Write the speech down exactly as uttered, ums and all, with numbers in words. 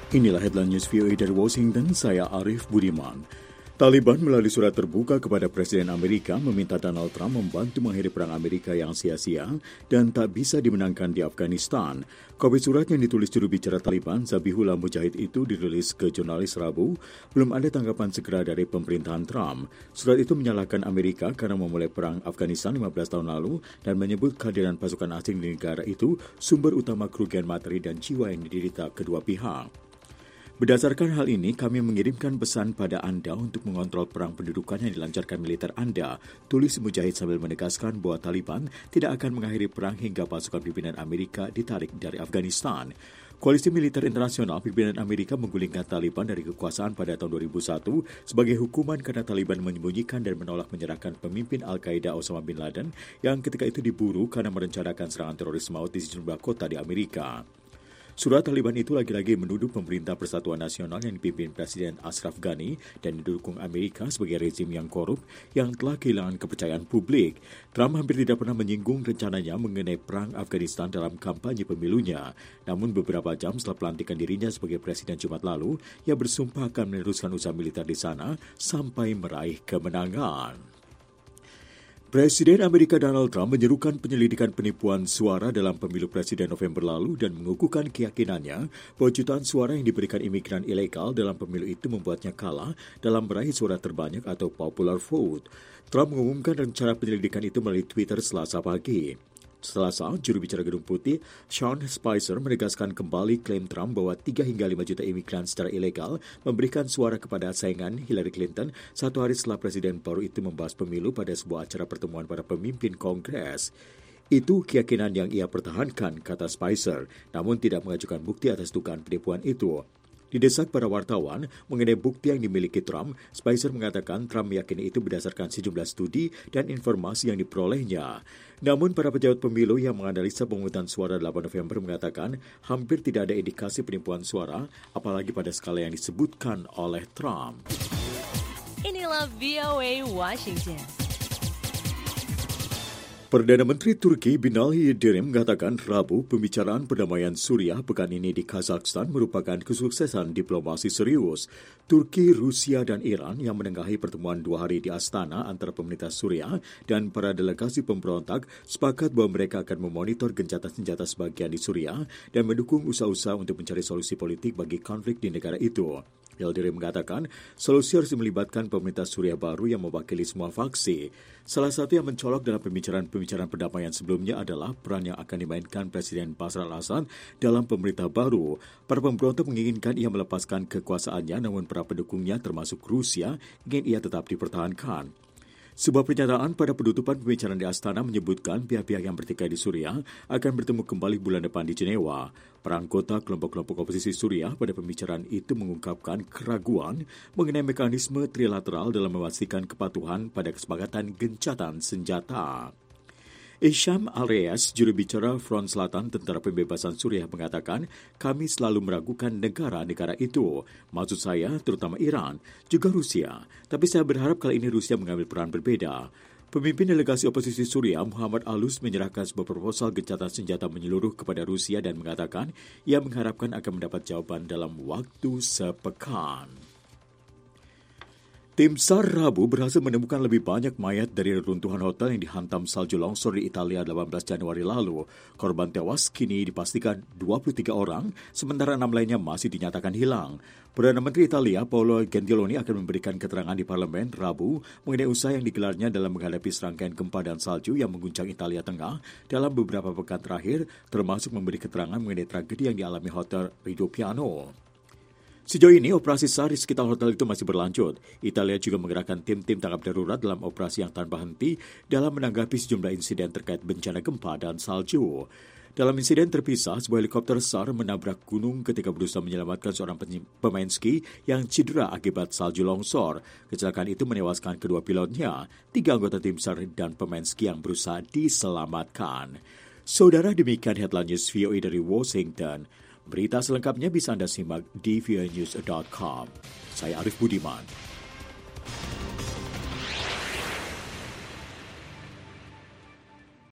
Inilah headline news V O A dari Washington, saya Arif Budiman. Taliban melalui surat terbuka kepada Presiden Amerika meminta Donald Trump membantu mengakhiri perang Amerika yang sia-sia dan tak bisa dimenangkan di Afghanistan. Kopi surat yang ditulis juru bicara Taliban, Zabihullah Mujahid itu dirilis ke jurnalis Rabu. Belum ada tanggapan segera dari pemerintahan Trump. Surat itu menyalahkan Amerika karena memulai perang Afghanistan lima belas tahun lalu dan menyebut kehadiran pasukan asing di negara itu sumber utama kerugian materi dan jiwa yang diderita kedua pihak. Berdasarkan hal ini, kami mengirimkan pesan pada Anda untuk mengontrol perang pendudukan yang dilancarkan militer Anda, tulis Mujahid sambil menegaskan bahwa Taliban tidak akan mengakhiri perang hingga pasukan pimpinan Amerika ditarik dari Afghanistan. Koalisi militer internasional pimpinan Amerika menggulingkan Taliban dari kekuasaan pada tahun dua ribu satu sebagai hukuman karena Taliban menyembunyikan dan menolak menyerahkan pemimpin Al-Qaeda Osama bin Laden yang ketika itu diburu karena merencanakan serangan teroris maut di sejumlah kota di Amerika. Surat Taliban itu lagi-lagi menuduh pemerintah Persatuan Nasional yang dipimpin Presiden Ashraf Ghani dan didukung Amerika sebagai rezim yang korup yang telah kehilangan kepercayaan publik. Trump hampir tidak pernah menyinggung rencananya mengenai perang Afghanistan dalam kampanye pemilunya. Namun beberapa jam setelah pelantikan dirinya sebagai Presiden Jumat lalu, ia bersumpah akan meneruskan usaha militer di sana sampai meraih kemenangan. Presiden Amerika Donald Trump menyerukan penyelidikan penipuan suara dalam pemilu presiden November lalu dan mengukuhkan keyakinannya bahwa jutaan suara yang diberikan imigran ilegal dalam pemilu itu membuatnya kalah dalam meraih suara terbanyak atau popular vote. Trump mengumumkan rencana penyelidikan itu melalui Twitter Selasa pagi. Selasa, juru bicara Gedung Putih, Sean Spicer, menegaskan kembali klaim Trump bahwa tiga hingga lima juta imigran secara ilegal memberikan suara kepada saingan Hillary Clinton satu hari setelah Presiden baru itu membahas pemilu pada sebuah acara pertemuan para pemimpin Kongres. Itu keyakinan yang ia pertahankan, kata Spicer, namun tidak mengajukan bukti atas dugaan penipuan itu. Didesak para wartawan mengenai bukti yang dimiliki Trump, Spicer mengatakan Trump meyakini itu berdasarkan sejumlah studi dan informasi yang diperolehnya. Namun para pejabat pemilu yang menganalisa pemungutan suara delapan November mengatakan hampir tidak ada indikasi penipuan suara, apalagi pada skala yang disebutkan oleh Trump. Inilah V O A Washington. Perdana Menteri Turki Binali Yildirim mengatakan Rabu pembicaraan perdamaian Suriah pekan ini di Kazakhstan merupakan kesuksesan diplomasi serius. Turki, Rusia, dan Iran yang menengahi pertemuan dua hari di Astana antara pemerintah Suriah dan para delegasi pemberontak sepakat bahwa mereka akan memonitor gencatan senjata sebagian di Suriah dan mendukung usaha-usaha untuk mencari solusi politik bagi konflik di negara itu. Yildirim mengatakan solusi harus melibatkan pemerintah Suriah baru yang mewakili semua faksi. Salah satu yang mencolok dalam pembicaraan-pembicaraan perdamaian sebelumnya adalah peran yang akan dimainkan Presiden Bashar al-Assad dalam pemerintah baru. Para pemberontak menginginkan ia melepaskan kekuasaannya, namun para pendukungnya termasuk Rusia ingin ia tetap dipertahankan. Sebuah pernyataan pada penutupan pembicaraan di Astana menyebutkan pihak-pihak yang bertikai di Suriah akan bertemu kembali bulan depan di Jenewa. Para anggota kelompok-kelompok oposisi Suriah pada pembicaraan itu mengungkapkan keraguan mengenai mekanisme trilateral dalam memastikan kepatuhan pada kesepakatan gencatan senjata. Hisham Al-Reyes, juru bicara Front Selatan Tentara Pembebasan Suriah mengatakan, kami selalu meragukan negara-negara itu, maksud saya terutama Iran, juga Rusia. Tapi saya berharap kali ini Rusia mengambil peran berbeda. Pemimpin delegasi oposisi Suriah, Muhammad Alus, menyerahkan sebuah proposal gencatan senjata menyeluruh kepada Rusia dan mengatakan ia mengharapkan akan mendapat jawaban dalam waktu sepekan. Tim SAR Rabu berhasil menemukan lebih banyak mayat dari reruntuhan hotel yang dihantam salju longsor di Italia delapan belas Januari lalu. Korban tewas kini dipastikan dua puluh tiga orang, sementara enam lainnya masih dinyatakan hilang. Perdana Menteri Italia, Paolo Gentiloni, akan memberikan keterangan di parlemen Rabu mengenai usaha yang digelarnya dalam menghadapi serangkaian gempa dan salju yang mengguncang Italia Tengah dalam beberapa pekan terakhir, termasuk memberi keterangan mengenai tragedi yang dialami Hotel Rigopiano. Sejauh ini, operasi SAR di sekitar hotel itu masih berlanjut. Italia juga menggerakkan tim-tim tanggap darurat dalam operasi yang tanpa henti dalam menanggapi sejumlah insiden terkait bencana gempa dan salju. Dalam insiden terpisah, sebuah helikopter SAR menabrak gunung ketika berusaha menyelamatkan seorang pemain ski yang cedera akibat salju longsor. Kecelakaan itu menewaskan kedua pilotnya, tiga anggota tim SAR dan pemain ski yang berusaha diselamatkan. Saudara, demikian headline news V O A dari Washington. Berita selengkapnya bisa Anda simak di v o a news dot com. Saya Arif Budiman.